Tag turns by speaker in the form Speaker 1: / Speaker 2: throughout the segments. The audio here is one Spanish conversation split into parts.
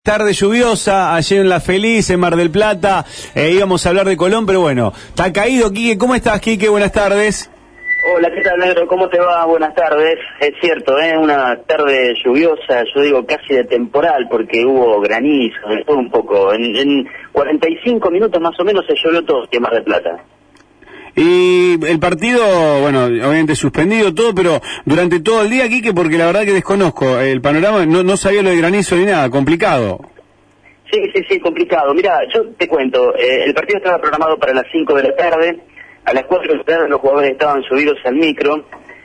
Speaker 1: Tarde lluviosa, ayer en La Feliz, en Mar del Plata, íbamos a hablar de Colón, pero bueno, está caído. Quique, ¿cómo estás, Quique? Buenas tardes.
Speaker 2: Hola, ¿qué tal, Negro? ¿Cómo te va? Buenas tardes. Es cierto, una tarde lluviosa, yo digo casi de temporal, porque hubo granizo, todo un poco. En 45 minutos más o menos se llovió todo en Mar del Plata.
Speaker 1: Y el partido, bueno, obviamente suspendido todo, pero durante todo el día, Quique, porque la verdad que desconozco el panorama, no sabía lo de granizo ni nada, complicado.
Speaker 2: Sí, complicado. Mira, yo te cuento, el partido estaba programado para las 5 de la tarde, a las 4 de la tarde los jugadores estaban subidos al micro,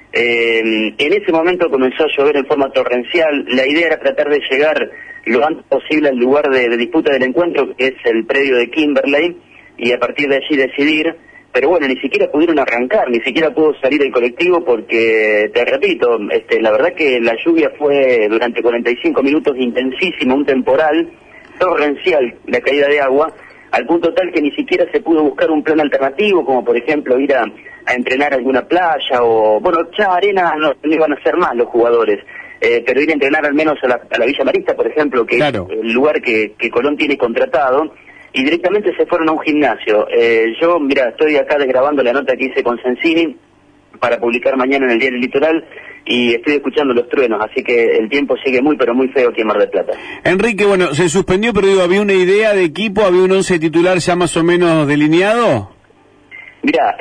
Speaker 2: en ese momento comenzó a llover en forma torrencial, la idea era tratar de llegar lo antes posible al lugar de disputa del encuentro, que es el predio de Kimberley, y a partir de allí decidir. Pero bueno, ni siquiera pudieron arrancar, ni siquiera pudo salir el colectivo porque, te repito, la verdad que la lluvia fue durante 45 minutos intensísima, un temporal torrencial, la caída de agua, al punto tal que ni siquiera se pudo buscar un plan alternativo, como por ejemplo ir a entrenar a alguna playa o, bueno, ya arena no iban a hacer más los jugadores, pero ir a entrenar al menos a la Villa Marista, por ejemplo, que
Speaker 1: claro,
Speaker 2: es el lugar que Colón tiene contratado. Y directamente se fueron a un gimnasio. Yo, mira, estoy acá desgrabando la nota que hice con Sensini para publicar mañana en el Diario Litoral y estoy escuchando los truenos, así que el tiempo sigue muy, pero muy feo aquí en Mar del Plata.
Speaker 1: Enrique, bueno, se suspendió, pero digo, ¿había una idea de equipo? ¿Había un 11 titular ya más o menos delineado?
Speaker 2: Mira,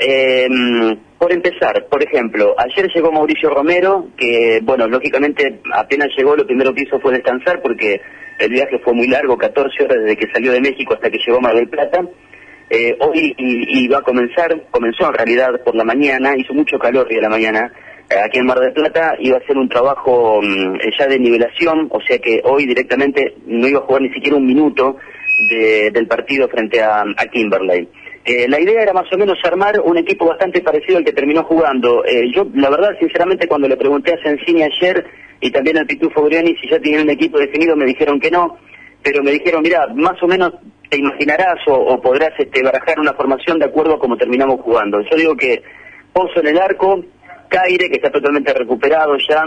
Speaker 2: por empezar, por ejemplo, ayer llegó Mauricio Romero, que, bueno, lógicamente apenas llegó, lo primero que hizo fue descansar porque el viaje fue muy largo, 14 horas desde que salió de México hasta que llegó a Mar del Plata. Hoy iba a comenzó en realidad por la mañana, hizo mucho calor hoy a la mañana, aquí en Mar del Plata, iba a hacer un trabajo ya de nivelación, o sea que hoy directamente no iba a jugar ni siquiera un minuto del partido frente a Kimberley. La idea era más o menos armar un equipo bastante parecido al que terminó jugando. Yo, la verdad, sinceramente, cuando le pregunté a Sensini ayer y también al Pitufo Brioni si ya tenían un equipo definido, me dijeron que no, pero me dijeron, mira, más o menos te imaginarás o podrás barajar una formación de acuerdo a cómo terminamos jugando. Yo digo que Pozo en el arco, Caire, que está totalmente recuperado ya,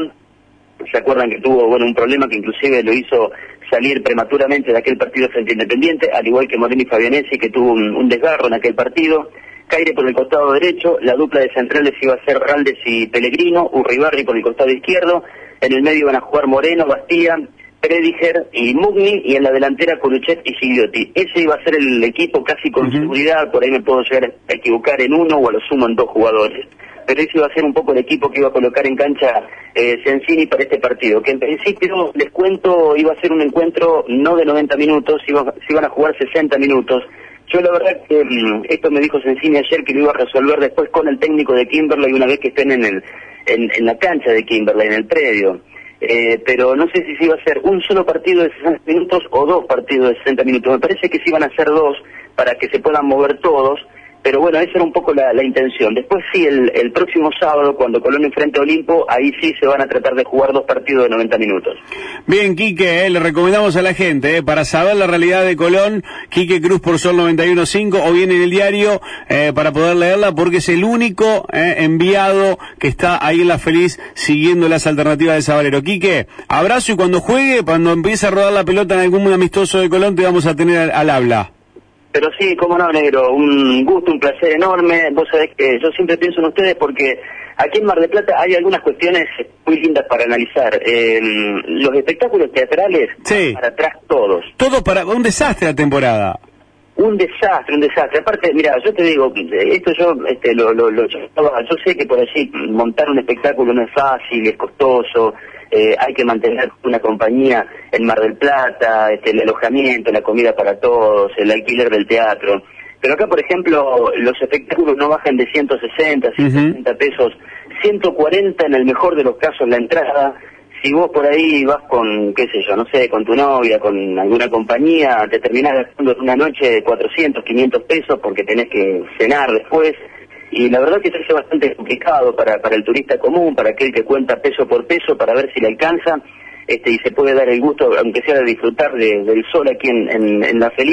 Speaker 2: se acuerdan que tuvo un problema que inclusive lo hizo salir prematuramente de aquel partido frente a Independiente, al igual que Moreno y Fabianesi, que tuvo un desgarro en aquel partido. Caire por el costado derecho, la dupla de centrales iba a ser Raldes y Pellegrino, Urribarri por el costado izquierdo, en el medio iban a jugar Moreno, Bastía, Prediger y Mugni, y en la delantera Coruchet y Gigliotti. Ese iba a ser el equipo casi con seguridad, por ahí me puedo llegar a equivocar en uno o a lo sumo en dos jugadores. Pero ese iba a ser un poco el equipo que iba a colocar en cancha Sensini para este partido, que en principio, les cuento, iba a ser un encuentro no de 90 minutos, se iban a jugar 60 minutos. Yo la verdad que esto me dijo Sensini ayer que lo iba a resolver después con el técnico de Kimberley una vez que estén en la cancha de Kimberley, en el predio. Pero no sé si se iba a hacer un solo partido de 60 minutos o dos partidos de 60 minutos. Me parece que se iban a hacer dos para que se puedan mover todos. Pero bueno, esa era un poco la intención. Después sí, el próximo sábado, cuando Colón enfrente a Olimpo, ahí sí se van a tratar de jugar dos partidos de 90 minutos.
Speaker 1: Bien, Quique, le recomendamos a la gente, para saber la realidad de Colón, Quique Cruz por Sol 91.5, o bien en el diario, para poder leerla, porque es el único enviado que está ahí en La Feliz siguiendo las alternativas de Sabalero. Quique, abrazo, y cuando juegue, cuando empiece a rodar la pelota en algún amistoso de Colón, te vamos a tener al habla.
Speaker 2: Pero sí, cómo no, Negro, un gusto, un placer enorme. Vos sabés que yo siempre pienso en ustedes porque aquí en Mar del Plata hay algunas cuestiones muy lindas para analizar. Los espectáculos teatrales,
Speaker 1: sí,
Speaker 2: para atrás todos.
Speaker 1: Todo para un desastre la temporada.
Speaker 2: Un desastre. Aparte, mira, yo te digo, esto yo sé que por allí montar un espectáculo no es fácil, es costoso. Hay que mantener una compañía en Mar del Plata, el alojamiento, la comida para todos, el alquiler del teatro. Pero acá, por ejemplo, los espectáculos no bajan de 160, 170 pesos, 140 en el mejor de los casos la entrada. Si vos por ahí vas con, qué sé yo, no sé, con tu novia, con alguna compañía, te terminás gastando una noche de 400, 500 pesos porque tenés que cenar después. Y la verdad que se hace bastante complicado para el turista común, para aquel que cuenta peso por peso, para ver si le alcanza, y se puede dar el gusto, aunque sea de disfrutar del sol aquí en La Feliz.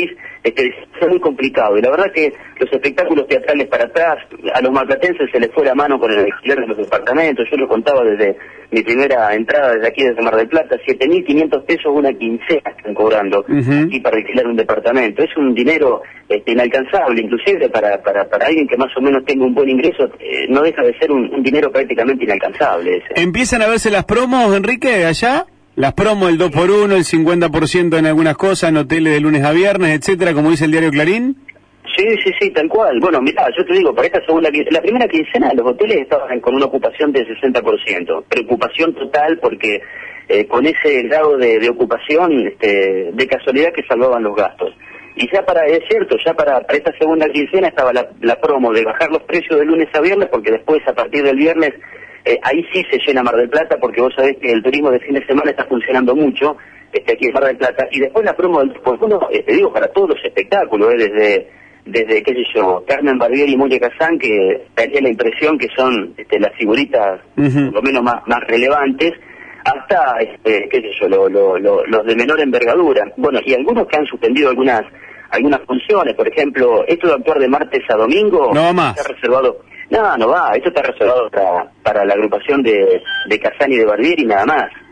Speaker 2: es muy complicado. Y la verdad que los espectáculos teatrales para atrás, a los marplatenses se les fue la mano con el alquiler de los departamentos. Yo lo contaba desde mi primera entrada desde aquí, desde Mar del Plata, 7.500 pesos una quincena están cobrando aquí para alquilar un departamento. Es un dinero inalcanzable, inclusive para alguien que más o menos tenga un buen ingreso, no deja de ser un dinero prácticamente inalcanzable ese.
Speaker 1: ¿Empiezan a verse las promos, Enrique, allá? Las promos, el 2x1, el 50% en algunas cosas, en hoteles de lunes a viernes, etcétera, como dice el diario Clarín.
Speaker 2: Sí, tal cual. Bueno, mirá, yo te digo, para esta segunda quincena, la primera quincena los hoteles estaban con una ocupación del 60%. Preocupación total porque con ese grado de ocupación, de casualidad que salvaban los gastos. Y ya es cierto, ya para esta segunda quincena estaba la promo de bajar los precios de lunes a viernes, porque después, a partir del viernes, ahí sí se llena Mar del Plata, porque vos sabés que el turismo de fin de semana está funcionando mucho aquí en Mar del Plata. Y después la promo del 2x1, te digo, para todos los espectáculos, desde qué sé yo, Carmen Barbieri y Moria Kazán, que daría la impresión que son las figuritas por lo menos más relevantes, hasta qué sé yo, los de menor envergadura. Bueno, y algunos que han suspendido algunas funciones, por ejemplo, esto de actuar de martes a domingo,
Speaker 1: no va más.
Speaker 2: Está reservado. No va, esto está reservado para la agrupación de Kazán y de Barbieri y nada más.